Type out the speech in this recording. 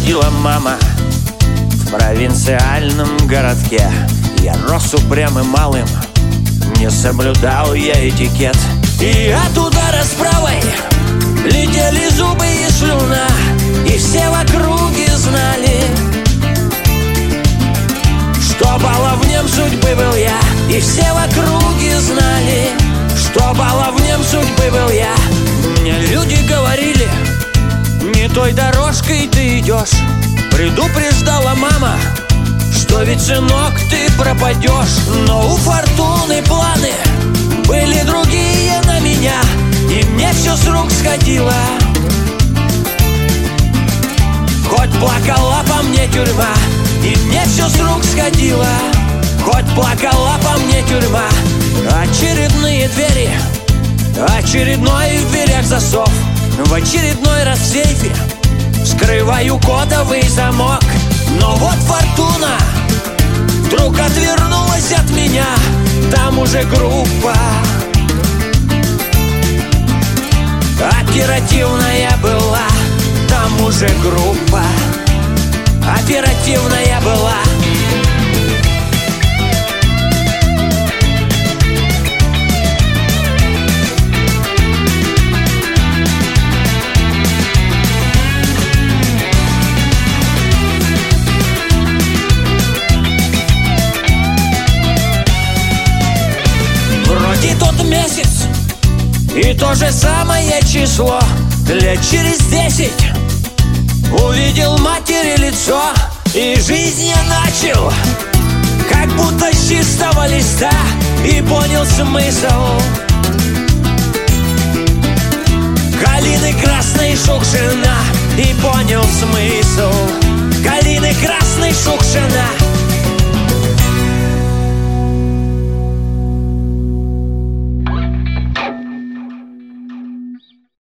родила мама в провинциальном городке. Я рос упрямым малым, не соблюдал я этикет. И от удара с правой летели зубы и слюна, и все в округе знали, что баловнем судьбы был я. И все в округе знали, что баловнем судьбы был я. Мне люди говорили: не той дорожкой ты идешь. Предупреждала мама, что ведь, сынок, ты пропадешь. Но у фортуны планы были другие на меня, и мне все с рук сходило. Хоть плакала по мне тюрьма, и мне все с рук сходило. Хоть плакала по мне тюрьма. Очередные двери, очередной в дверях засов. В очередной раз в сейфе вскрываю кодовый замок. Но вот фортуна вдруг отвернулась от меня. Там уже группа оперативная была. Там уже группа оперативная была. Вроде тот месяц и то же самое число. Лет через 10 увидел матери лицо, и жизнь я начал как будто с чистого листа, и понял смысл калины красной Шукшина. И понял смысл калины красной Шукшина.